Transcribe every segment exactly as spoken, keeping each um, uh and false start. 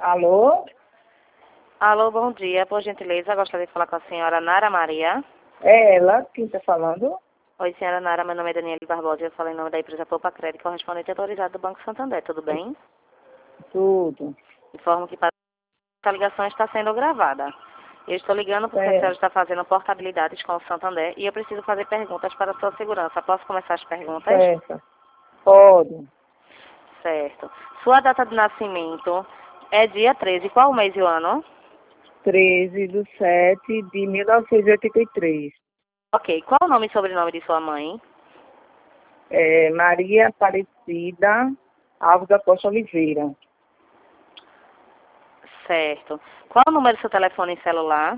Alô? Alô, bom dia. Por gentileza, gostaria de falar com a senhora Nara Maria. É ela quem está falando? Oi, senhora Nara, meu nome é Daniela Barbosa e eu falo em nome da empresa Poupa Crédito, correspondente autorizado do Banco Santander, tudo bem? Tudo. Informo que a ligação está sendo gravada. Eu estou ligando porque a É, senhora está fazendo portabilidades com o Santander e eu preciso fazer perguntas para a sua segurança. Posso começar as perguntas? certo. Pode. Certo. Sua data de nascimento é dia treze. Qual o mês e o ano? treze de sete de mil novecentos e oitenta e três. Ok. Qual o nome e sobrenome de sua mãe? É, Maria Aparecida Alves da Costa Oliveira. Certo. Qual o número do seu telefone celular?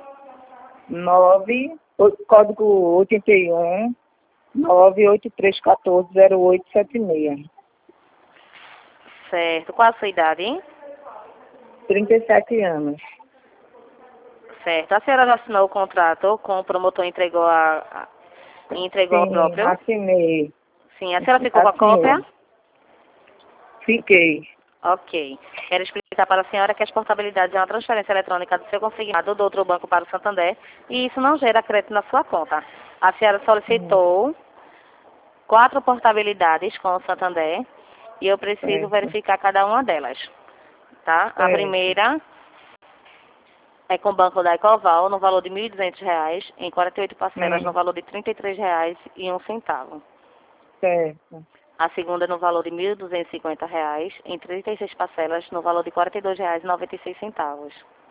nove, o- código oitenta e um, nove oito três um quatro zero oito sete seis. Certo. Qual a sua idade? trinta e sete anos. Certo. A senhora já assinou o contrato com o promotor e entregou a, a e entregou ao Sim, próprio? assinei. Sim. A senhora ficou com a Assinei. cópia? Fiquei. Ok. Quero explicar para a senhora que as portabilidades é uma transferência eletrônica do seu consignado do outro banco para o Santander e isso não gera crédito na sua conta. A senhora Hum, solicitou quatro portabilidades com o Santander e eu preciso certo. verificar cada uma delas. Tá? A Certo. primeira é com o Banco da Ecoval, no valor de mil e duzentos reais, em quarenta e oito parcelas, no Hum, valor de trinta e três reais e um centavo. certo. A segunda no valor de mil e duzentos e cinquenta reais, em trinta e seis parcelas, no valor de quarenta e dois reais e noventa e seis centavos.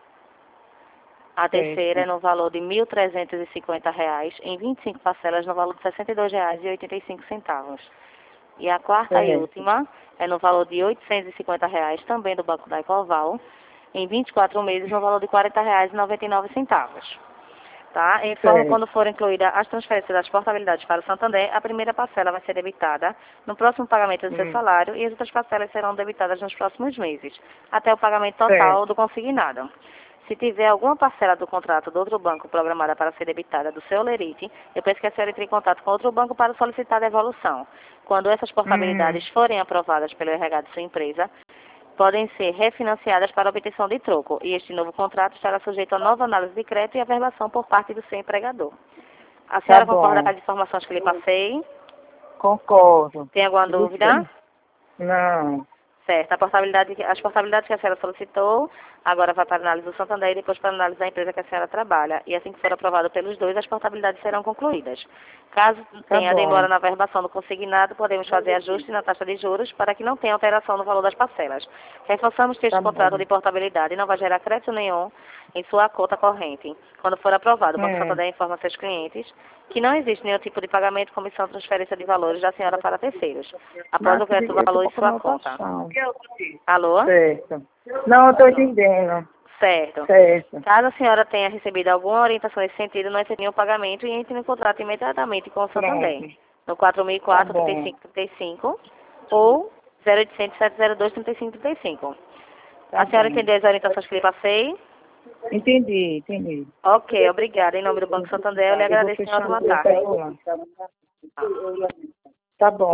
A terceira é Certo. no valor de mil trezentos e cinquenta reais, em vinte e cinco parcelas, no valor de sessenta e dois reais e oitenta e cinco centavos. E a quarta e Certo. última é no valor de oitocentos e cinquenta reais, também do Banco da Ecoval, em vinte e quatro meses, no valor de quarenta reais e noventa e nove centavos. Tá? Informo Certo. quando forem incluídas as transferências das portabilidades para o Santander, a primeira parcela vai ser debitada no próximo pagamento do seu Hum, salário e as outras parcelas serão debitadas nos próximos meses, até o pagamento total certo. do consignado. Se tiver alguma parcela do contrato do outro banco programada para ser debitada do seu lerite, eu peço que a senhora entre em contato com outro banco para solicitar a devolução. Quando essas Hum, portabilidades forem aprovadas pelo R H de sua empresa, podem ser refinanciadas para obtenção de troco, e este novo contrato estará sujeito a nova análise de crédito e averbação por parte do seu empregador. A tá senhora concorda com bom. as informações que lhe passei? Concordo. Tem alguma Tudo dúvida? certo. Não. Certo. A portabilidade, as portabilidades que a senhora solicitou, agora vai para a análise do Santander e depois para a análise da empresa que a senhora trabalha. E assim que for aprovado pelos dois, as portabilidades serão concluídas. Caso Tá tenha bom. demora na verbação do consignado, podemos fazer ajuste na taxa de juros para que não tenha alteração no valor das parcelas. Reforçamos que este Tá contrato bom. de portabilidade não vai gerar crédito nenhum em sua conta corrente. Quando for aprovado, o Banco Hum, Santander informa seus clientes que não existe nenhum tipo de pagamento, comissão, transferência de valores da senhora para terceiros, após o mas crédito do eu tô valor em com sua conta. anotação. Alô? Certo. Não, eu tô entendendo. Certo. Certo. Caso a senhora tenha recebido alguma orientação nesse sentido, não excedinha o pagamento e entre em contrato imediatamente com o Santander. Pronto. No quatro mil e Tá quatro, trinta e bom. cinco, trinta e cinco ou zero oitocentos, sete zero dois, trinta e cinco, trinta e cinco. Tá A senhora bom. entendeu as orientações que lhe passei? Entendi, entendi. Ok, obrigada. Em nome do Banco Santander, eu lhe Eu vou agradeço. Tenha uma fechar ótima no meu tarde. celular. Tá bom.